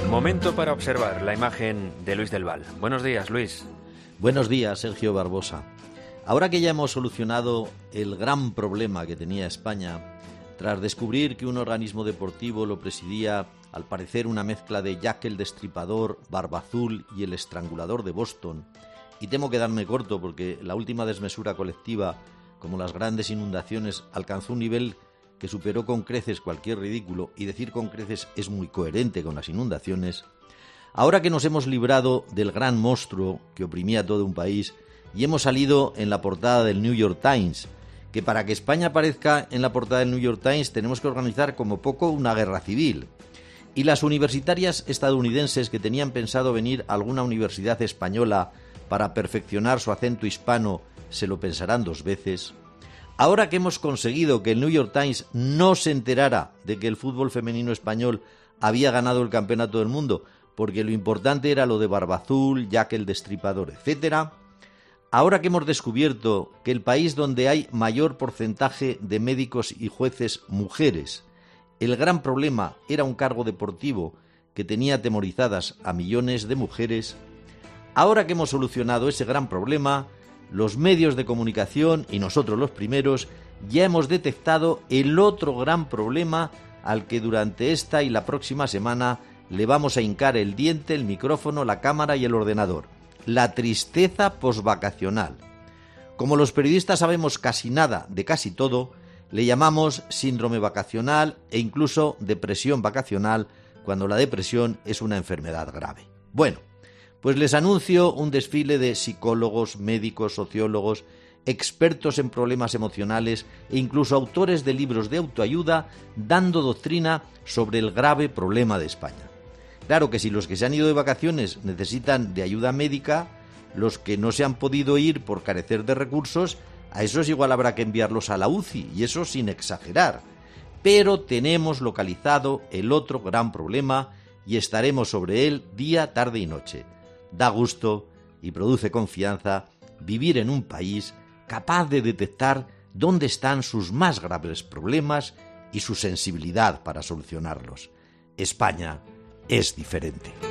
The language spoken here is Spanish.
Momento para observar la imagen de Luis del Val. Buenos días, Luis. Buenos días, Sergio Barbosa. Ahora que ya hemos solucionado el gran problema que tenía España, tras descubrir que un organismo deportivo lo presidía, al parecer, una mezcla de Jack el Destripador, Barba Azul y el Estrangulador de Boston, y temo quedarme corto porque la última desmesura colectiva, como las grandes inundaciones, alcanzó un nivel que superó con creces cualquier ridículo, y decir con creces es muy coherente con las inundaciones. Ahora que nos hemos librado del gran monstruo que oprimía a todo un país y hemos salido en la portada del New York Times, que para que España aparezca en la portada del New York Times tenemos que organizar como poco una guerra civil, y las universitarias estadounidenses que tenían pensado venir a alguna universidad española para perfeccionar su acento hispano se lo pensarán dos veces. Ahora que hemos conseguido que el New York Times no se enterara de que el fútbol femenino español había ganado el campeonato del mundo, porque lo importante era lo de Barba Azul, Jack el Destripador, etc. Ahora que hemos descubierto que el país donde hay mayor porcentaje de médicos y jueces mujeres, el gran problema era un cargo deportivo que tenía atemorizadas a millones de mujeres, ahora que hemos solucionado ese gran problema, los medios de comunicación, y nosotros los primeros, ya hemos detectado el otro gran problema al que durante esta y la próxima semana le vamos a hincar el diente, el micrófono, la cámara y el ordenador: la tristeza posvacacional. Como los periodistas sabemos casi nada de casi todo, le llamamos síndrome vacacional e incluso depresión vacacional, cuando la depresión es una enfermedad grave. Bueno, pues les anuncio un desfile de psicólogos, médicos, sociólogos, expertos en problemas emocionales e incluso autores de libros de autoayuda dando doctrina sobre el grave problema de España. Claro que si los que se han ido de vacaciones necesitan de ayuda médica, los que no se han podido ir por carecer de recursos, a esos igual habrá que enviarlos a la UCI, y eso sin exagerar. Pero tenemos localizado el otro gran problema y estaremos sobre él día, tarde y noche. Da gusto y produce confianza vivir en un país capaz de detectar dónde están sus más graves problemas y su sensibilidad para solucionarlos. España es diferente.